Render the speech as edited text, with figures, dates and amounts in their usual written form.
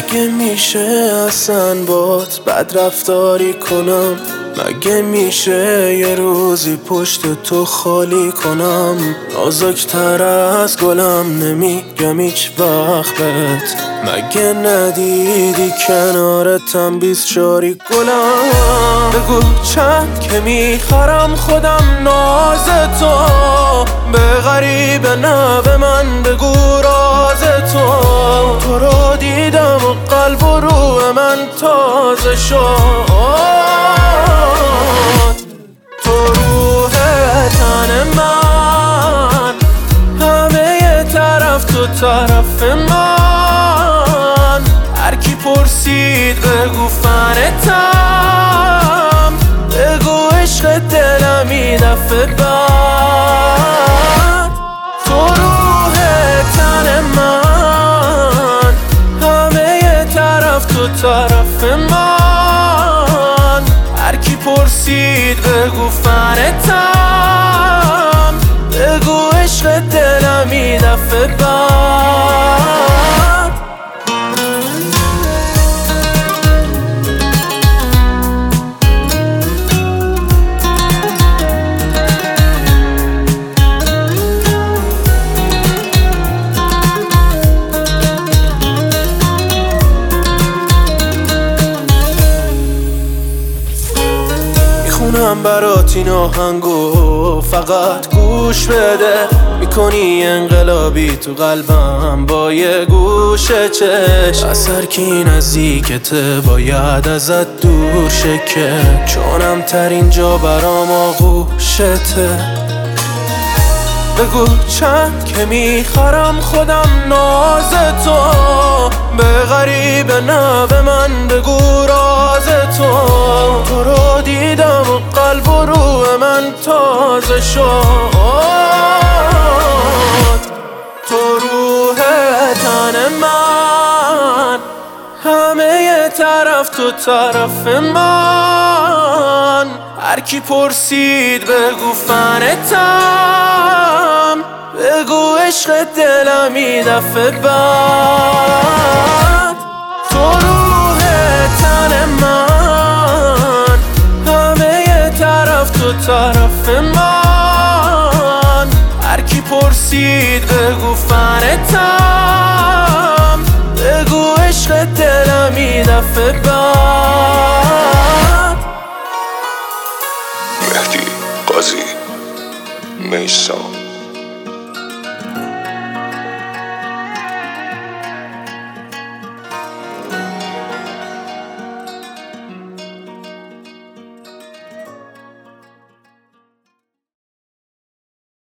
مگه میشه اصلا بات بد رفتاری کنم؟ مگه میشه یه روزی پشت تو خالی کنم؟ نازک‌تر از گلم نمیگم هیچ وقت بهت. مگه ندیدی کنارتم 24 گلم؟ بگو چند که میخرم خودم ناز تو، به غریب نه به من بگو راز تو رو دیدم و قلب و روح من تازه شد. تو روح تن من، همه یه طرف تو طرف من. هر کی پرسید بگو فنتم، بگو عشق دلم این دفعه بعد. تو روح تن من، همه یه طرف تو طرف من. هر کی پرسید بگو فنتم، بگو عشق دلم این دفعه بعد. میخونم برات این آهنگو فقط گوش بده. میکنی انقلابی تو قلبم با یه گوش چشم. از هر کی نزدیکته باید ازت دور شه، که چونم ترین جا برام آغوشته. بگو چند که میخرم خودم ناز تو، به غریب نه به من بگو راز تو رو دیدم و قلب و روح من تازه شد. تو روح تن من، همه یه طرف تو طرف من. هر کی پرسید بگو فنتم، بگو عشق دلم این دفعه بعد. تو روح تن من، همه یه طرف تو طرف من. هر کی پرسید بگو فنتم، بگو عشق دلم این دفعه بعد. مهدی قاضی میثم